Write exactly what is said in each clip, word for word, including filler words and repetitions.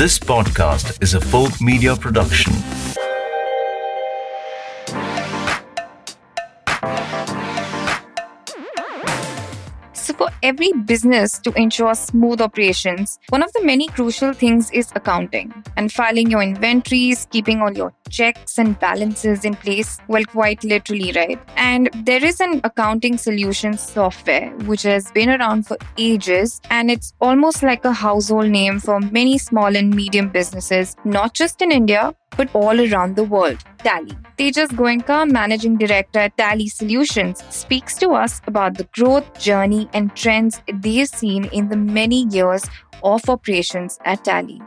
This podcast is a Folk Media production. So for every business to ensure smooth operations, one of the many crucial things is accounting and filing your inventories, keeping all your checks and balances in place. Well, quite literally, right? And there is an accounting solutions software which has been around for ages, and it's almost like a household name for many small and medium businesses, not just in India, but all around the world. Tally. Tejas Goenka, Managing Director at Tally Solutions, speaks to us about the growth, journey and trends they've seen in the many years of operations at Tally.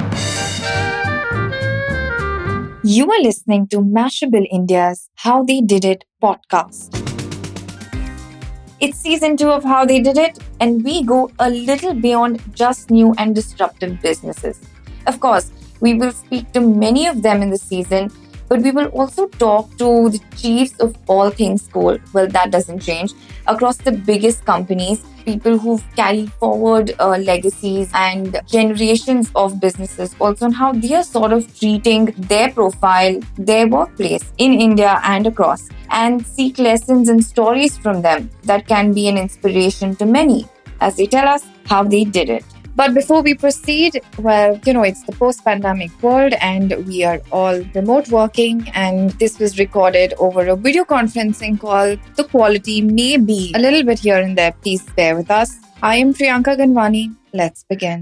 You are listening to Mashable India's How They Did It podcast. It's season two of How They Did It, and we go a little beyond just new and disruptive businesses. Of course, we will speak to many of them in the season, but we will also talk to the chiefs of all things coal. Well, that doesn't change. Across the biggest companies, people who've carried forward uh, legacies and generations of businesses, also on how they are sort of treating their profile, their workplace in India and across, and seek lessons and stories from them that can be an inspiration to many as they tell us how they did it. But before we proceed, well, you know, it's the post-pandemic world and we are all remote working, and this was recorded over a video conferencing call. The quality may be a little bit here and there. Please bear with us. I am Priyanka Ganwani. Let's begin.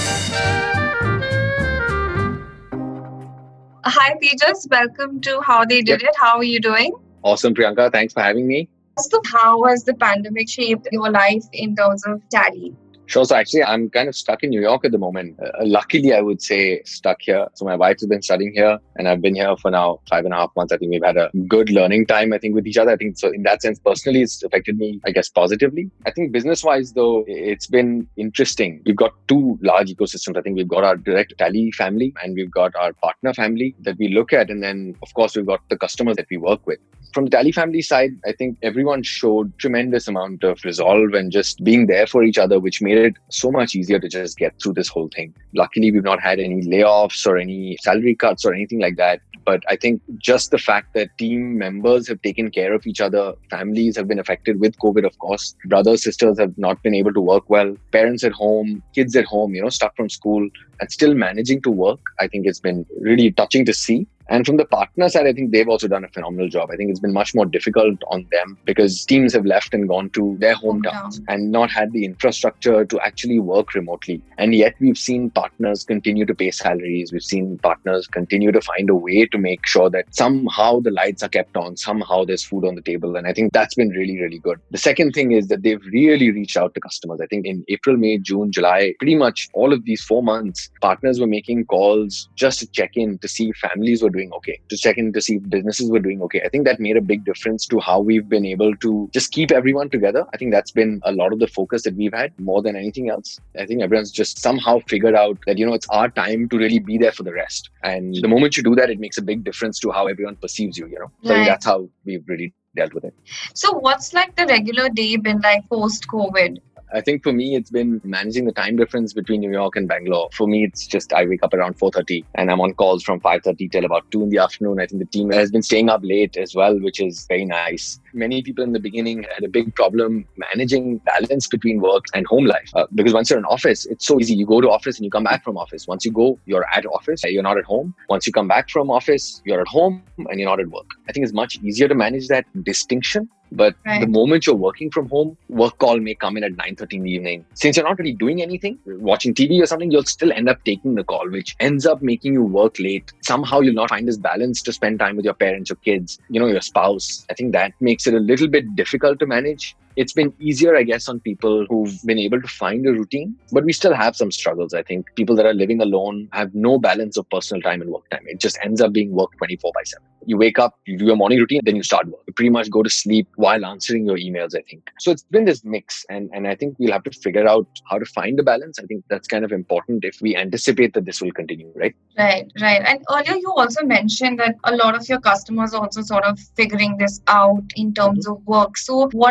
Hi, Tejas. Welcome to How They Did Yep. It. How are you doing? Awesome, Priyanka. Thanks for having me. So how has the pandemic shaped your life in terms of Tally? Sure. So actually, I'm kind of stuck in New York at the moment. Uh, luckily, I would say stuck here. So my wife has been studying here and I've been here for now five and a half months. I think we've had a good learning time, I think, with each other. I think so in that sense, personally, it's affected me, I guess, positively. I think business-wise, though, it's been interesting. We've got two large ecosystems. I think we've got our direct Tally family and we've got our partner family that we look at. And then, of course, we've got the customers that we work with. From the Tally family side, I think everyone showed tremendous amount of resolve and just being there for each other, which made it so much easier to just get through this whole thing. Luckily, we've not had any layoffs or any salary cuts or anything like that. But I think just the fact that team members have taken care of each other, families have been affected with COVID, of course. Brothers, sisters have not been able to work well. Parents at home, kids at home, you know, stuck from school and still managing to work. I think it's been really touching to see. And from the partner side, I think they've also done a phenomenal job. I think it's been much more difficult on them because teams have left and gone to their hometowns and not had the infrastructure to actually work remotely. And yet we've seen partners continue to pay salaries. We've seen partners continue to find a way to make sure that somehow the lights are kept on, somehow there's food on the table. And I think that's been really, really good. The second thing is that they've really reached out to customers. I think in April, May, June, July, pretty much all of these four months, partners were making calls just to check in to see if families were doing okay, to check in to see if businesses were doing okay. I think that made a big difference to how we've been able to just keep everyone together. I think that's been a lot of the focus that we've had more than anything else. I think everyone's just somehow figured out that, you know, it's our time to really be there for the rest. And the moment you do that, it makes a big difference to how everyone perceives you, you know. So I think Right. that's how we've really dealt with it. So what's like the regular day been like post-COVID? I think for me, it's been managing the time difference between New York and Bangalore. For me, it's just I wake up around four thirty and I'm on calls from five thirty till about two in the afternoon. I think the team has been staying up late as well, which is very nice. Many people in the beginning had a big problem managing balance between work and home life. Uh, because once you're in office, it's so easy. You go to office and you come back from office. Once you go, you're at office, you're not at home. Once you come back from office, you're at home and you're not at work. I think it's much easier to manage that distinction. But Right. the moment you're working from home, work call may come in at nine thirty in the evening. Since you're not really doing anything, watching T V or something, you'll still end up taking the call, which ends up making you work late. Somehow you'll not find this balance to spend time with your parents, your kids, you know, your spouse. I think that makes it a little bit difficult to manage. It's been easier, I guess, on people who've been able to find a routine, but we still have some struggles. I think people that are living alone have no balance of personal time and work time. It just ends up being work twenty-four by seven. You wake up, you do your morning routine, then you start work. You pretty much go to sleep while answering your emails, I think. So it's been this mix. And, and I think we'll have to figure out how to find a balance. I think that's kind of important if we anticipate that this will continue, right? Right, right. And earlier you also mentioned that a lot of your customers are also sort of figuring this out in terms of work. So what are the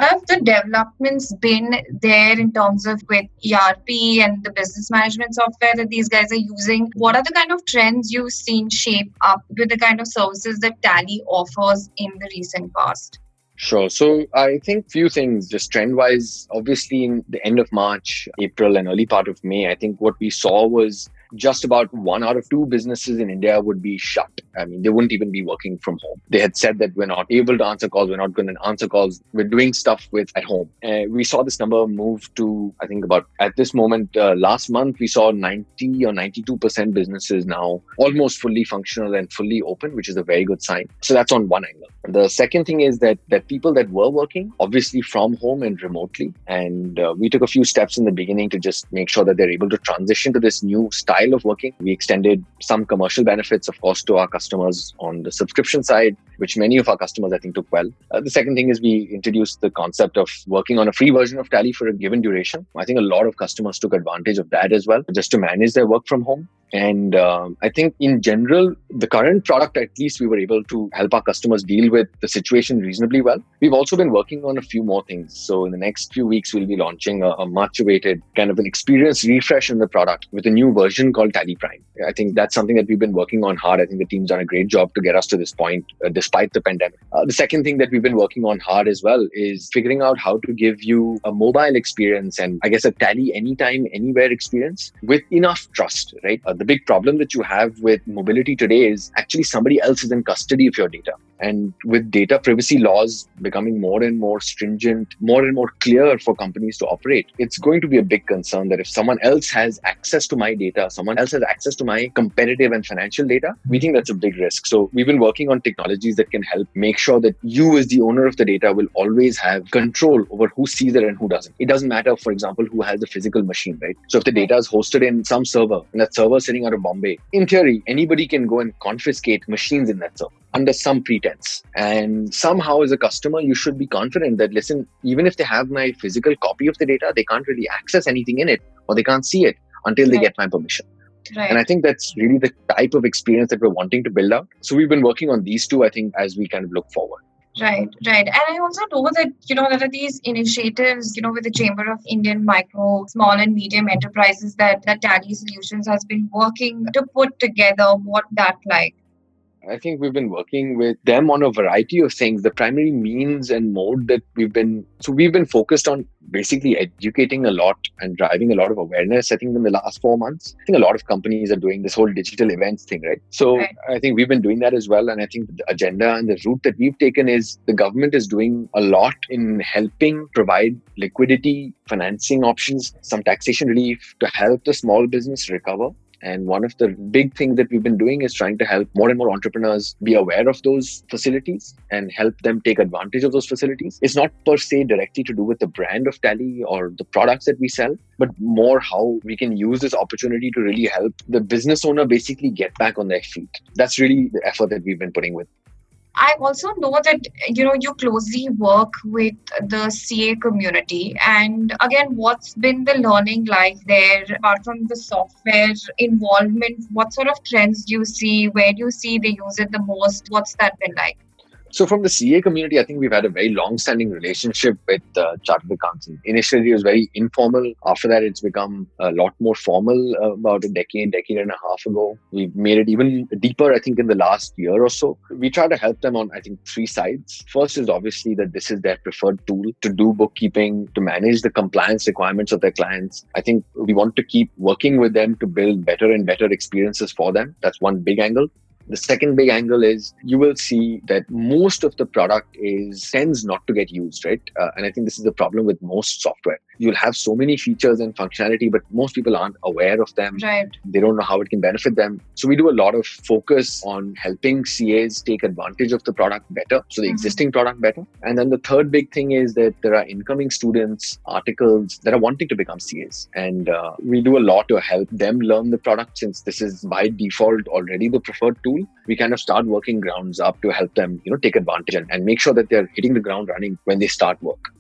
developments been there in terms of with E R P and the business management software that these guys are using? What are the kind of trends you've seen shape up with the kind of services that Tally offers in the recent past? Sure. So I think few things just trend wise, obviously in the end of March, April and early part of May, I think what we saw was just about one out of two businesses in India would be shut. I mean, they wouldn't even be working from home. They had said that we're not able to answer calls. We're not going to answer calls. We're doing stuff with at home. Uh, we saw this number move to, I think about at this moment, uh, last month, we saw ninety or ninety-two percent businesses now almost fully functional and fully open, which is a very good sign. So that's on one angle. The second thing is that that people that were working, obviously from home and remotely, and uh, we took a few steps in the beginning to just make sure that they're able to transition to this new style of working. We extended some commercial benefits, of course, to our customers on the subscription side, which many of our customers, I think, took well. Uh, the second thing is we introduced the concept of working on a free version of Tally for a given duration. I think a lot of customers took advantage of that as well, just to manage their work from home. And um, I think in general, the current product, at least we were able to help our customers deal with the situation reasonably well. We've also been working on a few more things. So in the next few weeks, we'll be launching a, a much awaited kind of an experience refresh in the product with a new version called Tally Prime. I think that's something that we've been working on hard. I think the team's done a great job to get us to this point, uh, despite the pandemic. Uh, the second thing that we've been working on hard as well is figuring out how to give you a mobile experience and I guess a Tally anytime, anywhere experience with enough trust, right? Uh, the big problem that you have with mobility today is actually somebody else is in custody of your data. And with data privacy laws becoming more and more stringent, more and more clear for companies to operate, it's going to be a big concern that if someone else has access to my data, someone else has access to my competitive and financial data, we think that's a big risk. So we've been working on technologies that can help make sure that you as the owner of the data will always have control over who sees it and who doesn't. It doesn't matter, for example, who has the physical machine, right? So if the data is hosted in some server and that server is sitting out of Bombay, in theory, anybody can go and confiscate machines in that server under some pretense. And somehow as a customer, you should be confident that, listen, even if they have my physical copy of the data, they can't really access anything in it or they can't see it until they Right. get my permission. Right. And I think that's really the type of experience that we're wanting to build out. So we've been working on these two, I think, as we kind of look forward. Right, right. And I also know that, you know, there are these initiatives, you know, with the Chamber of Indian Micro, Small and Medium Enterprises that, that Tally Solutions has been working to put together. What that like? I think we've been working with them on a variety of things. The primary means and mode that we've been, so we've been focused on basically educating a lot and driving a lot of awareness, I think, in the last four months. I think a lot of companies are doing this whole digital events thing, right? So Right. I think we've been doing that as well. And I think the agenda and the route that we've taken is the government is doing a lot in helping provide liquidity, financing options, some taxation relief to help the small business recover. And one of the big things that we've been doing is trying to help more and more entrepreneurs be aware of those facilities and help them take advantage of those facilities. It's not per se directly to do with the brand of Tally or the products that we sell, but more how we can use this opportunity to really help the business owner basically get back on their feet. That's really the effort that we've been putting with. I also know that, you know, you closely work with the C A community. And again, what's been the learning like there apart from the software involvement? What sort of trends do you see? Where do you see they use it the most? What's that been like? So from the C A community, I think we've had a very long-standing relationship with uh, Chartered Accountants. Initially, it was very informal. After that, it's become a lot more formal uh, about a decade, decade and a half ago. We've made it even deeper, I think, in the last year or so. We try to help them on, I think, three sides. First is obviously that this is their preferred tool to do bookkeeping, to manage the compliance requirements of their clients. I think we want to keep working with them to build better and better experiences for them. That's one big angle. The second big angle is you will see that most of the product is tends not to get used, right? Uh, and I think this is the problem with most software. You'll have so many features and functionality, but most people aren't aware of them. Right. They don't know how it can benefit them. So we do a lot of focus on helping C As take advantage of the product better, so the Mhm. existing product better. And then the third big thing is that there are incoming students, articles that are wanting to become C As. And uh, we do a lot to help them learn the product since this is by default already the preferred tool. We kind of start working grounds up to help them, you know, take advantage and, and make sure that they're hitting the ground running when they start work.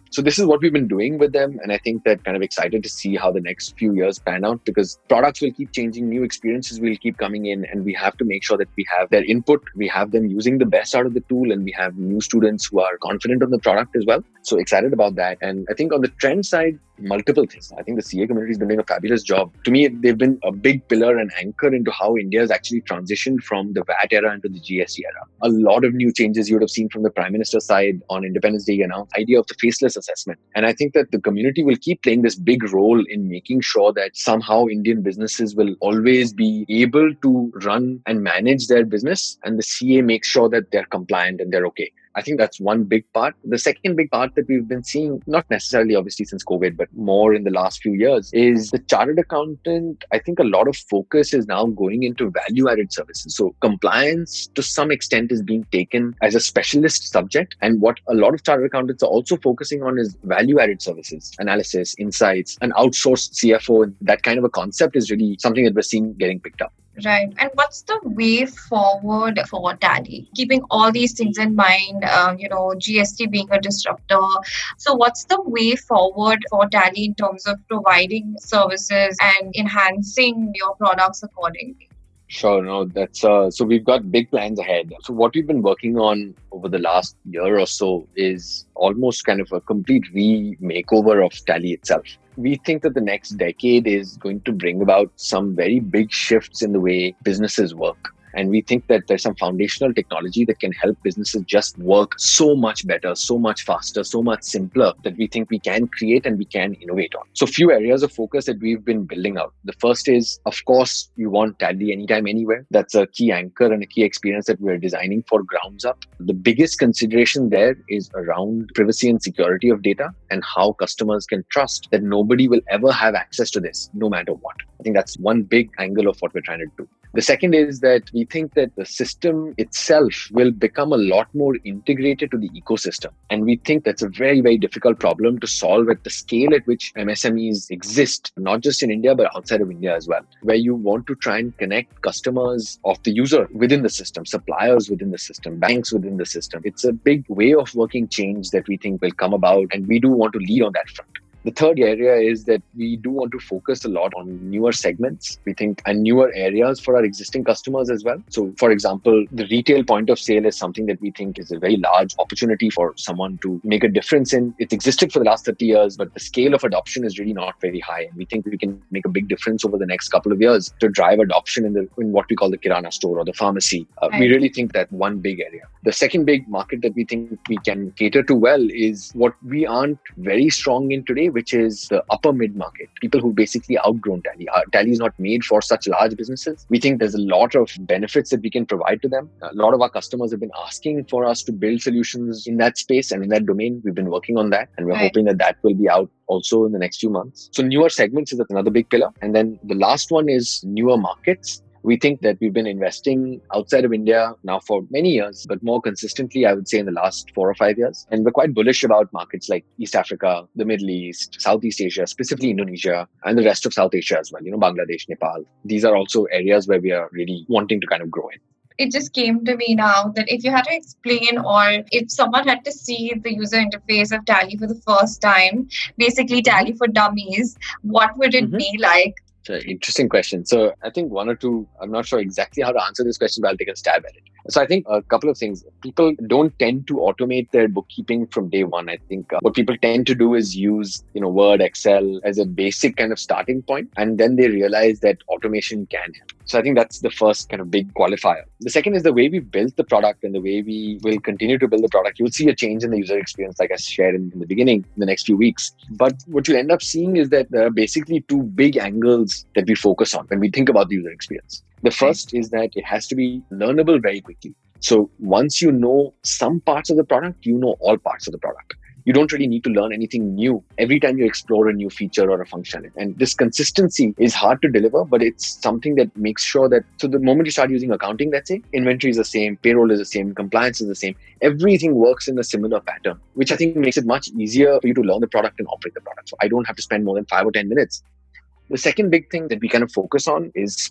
So this is what we've been doing with them. And I think that kind of excited to see how the next few years pan out, because products will keep changing, new experiences will keep coming in, and we have to make sure that we have their input, we have them using the best out of the tool, and we have new students who are confident on the product as well. So excited about that. And I think on the trend side, multiple things. I think the C A community has been doing a fabulous job. To me, they've been a big pillar and anchor into how India has actually transitioned from the V A T era into the G S T era. A lot of new changes you would have seen from the Prime Minister's side on Independence Day announced, idea of the faceless assessment. And I think that the community will keep playing this big role in making sure that somehow Indian businesses will always be able to run and manage their business, and the C A makes sure that they're compliant and they're okay. I think that's one big part. The second big part that we've been seeing, not necessarily obviously since COVID, but more in the last few years, is the chartered accountant. I think a lot of focus is now going into value-added services. So compliance to some extent is being taken as a specialist subject. And what a lot of chartered accountants are also focusing on is value-added services, analysis, insights, an outsourced C F O. That kind of a concept is really something that we're seeing getting picked up. Right. And what's the way forward for Tally? Keeping all these things in mind, uh, you know, G S T being a disruptor. So what's the way forward for Tally in terms of providing services and enhancing your products accordingly? Sure. No, that's uh, so we've got big plans ahead. So what we've been working on over the last year or so is almost kind of a complete re-makeover of Tally itself. We think that the next decade is going to bring about some very big shifts in the way businesses work. And we think that there's some foundational technology that can help businesses just work so much better, so much faster, so much simpler, that we think we can create and we can innovate on. So few areas of focus that we've been building out. The first is, of course, you want Tally anytime, anywhere. That's a key anchor and a key experience that we're designing for grounds up. The biggest consideration there is around privacy and security of data and how customers can trust that nobody will ever have access to this, no matter what. I think that's one big angle of what we're trying to do. The second is that we think that the system itself will become a lot more integrated to the ecosystem. And we think that's a very, very difficult problem to solve at the scale at which M S M Es exist, not just in India, but outside of India as well, where you want to try and connect customers of the user within the system, suppliers within the system, banks within the system. It's a big way of working change that we think will come about, and we do want to lead on that front. The third area is that we do want to focus a lot on newer segments, we think, and newer areas for our existing customers as well. So, for example, the retail point of sale is something that we think is a very large opportunity for someone to make a difference in. It's existed for the last thirty years, but the scale of adoption is really not very high. And we think we can make a big difference over the next couple of years to drive adoption in, the, in what we call the Kirana store or the pharmacy. Uh, right. We really think that one big area. The second big market that we think we can cater to well is what we aren't very strong in today, which is the upper mid-market. People who basically outgrown Tally. Uh, Tally is not made for such large businesses. We think there's a lot of benefits that we can provide to them. A lot of our customers have been asking for us to build solutions in that space and in that domain. We've been working on that, and we're right. hoping that that will be out also in the next few months. So newer segments is another big pillar. And then the last one is newer markets. We think that we've been investing outside of India now for many years, but more consistently, I would say in the last four or five years. And we're quite bullish about markets like East Africa, the Middle East, Southeast Asia, specifically Indonesia, and the rest of South Asia as well, you know, Bangladesh, Nepal. These are also areas where we are really wanting to kind of grow in. It just came to me now that if you had to explain, or if someone had to see the user interface of Tally for the first time, basically Tally for Dummies, what would it mm-hmm. be like? Interesting question. So I think one or two, I'm not sure exactly how to answer this question, but I'll take a stab at it. So I think a couple of things. People don't tend to automate their bookkeeping from day one. I think uh, what people tend to do is use, you know, Word, Excel as a basic kind of starting point, and then they realize that automation can help. So I think that's the first kind of big qualifier. The second is the way we built the product and the way we will continue to build the product. You'll see a change in the user experience, like I shared in, in the beginning, in the next few weeks. But what you'll end up seeing is that there are basically two big angles that we focus on when we think about the user experience. The first is that it has to be learnable very quickly. So once you know some parts of the product, you know all parts of the product. You don't really need to learn anything new every time you explore a new feature or a function. And this consistency is hard to deliver, but it's something that makes sure that, so the moment you start using accounting, let's say, inventory is the same, payroll is the same, compliance is the same, everything works in a similar pattern, which I think makes it much easier for you to learn the product and operate the product. So I don't have to spend more than five or ten minutes. The second big thing that we kind of focus on is speed.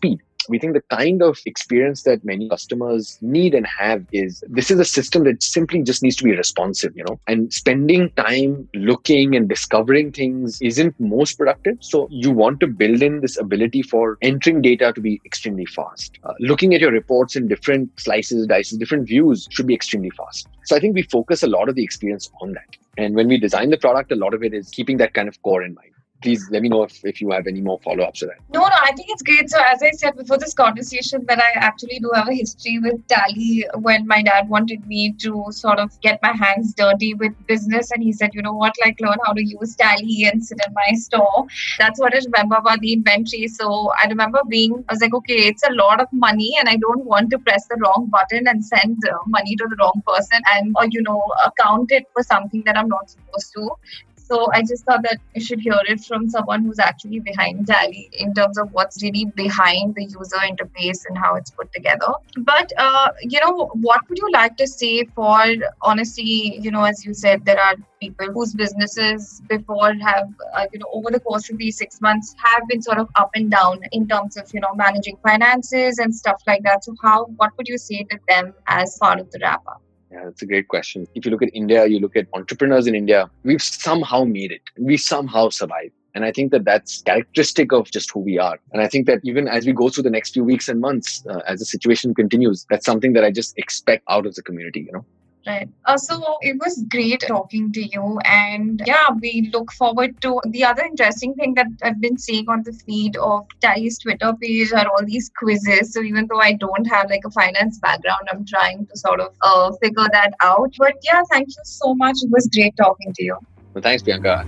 we think the kind of experience that many customers need and have is this is a system that simply just needs to be responsive, you know, and spending time looking and discovering things isn't most productive. So you want to build in this ability for entering data to be extremely fast. Uh, looking at your reports in different slices, dices, different views should be extremely fast. So I think we focus a lot of the experience on that. And when we design the product, a lot of it is keeping that kind of core in mind. Please let me know if, if you have any more follow-ups to that. No, no, I think it's great. So as I said before this conversation, that I actually do have a history with Tally when my dad wanted me to sort of get my hands dirty with business. And he said, you know what, like learn how to use Tally and sit in my store. That's what I remember about the inventory. So I remember being, I was like, okay, it's a lot of money and I don't want to press the wrong button and send uh, money to the wrong person and, or, you know, account it for something that I'm not supposed to. So I just thought that I should hear it from someone who's actually behind Tally in terms of what's really behind the user interface and how it's put together. But, uh, you know, what would you like to say for, honestly, you know, as you said, there are people whose businesses before have, uh, you know, over the course of these six months have been sort of up and down in terms of, you know, managing finances and stuff like that. So how, what would you say to them as part of the wrap up? Yeah, that's a great question. If you look at India, you look at entrepreneurs in India, we've somehow made it. We somehow survived. And I think that that's characteristic of just who we are. And I think that even as we go through the next few weeks and months, uh, as the situation continues, that's something that I just expect out of the community, you know. Right. Uh, so it was great talking to you. And yeah, we look forward to the other interesting thing that I've been seeing on the feed of Tally's Twitter page are all these quizzes. So even though I don't have like a finance background, I'm trying to sort of uh, figure that out. But yeah, thank you so much. It was great talking to you. Well, thanks, Priyanka.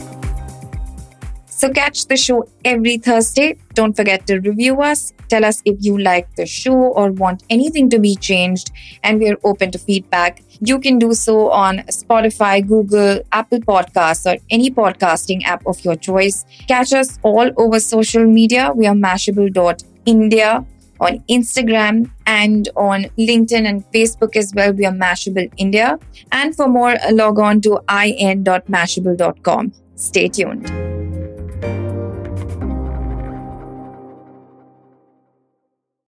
So catch the show every Thursday. Don't forget to review us. Tell us if you like the show or want anything to be changed. And we're open to feedback. You can do so on Spotify, Google, Apple Podcasts, or any podcasting app of your choice. Catch us all over social media. We are mashable dot india on Instagram and on LinkedIn and Facebook as well. We are Mashable India. And for more, log on to in dot mashable dot com. Stay tuned.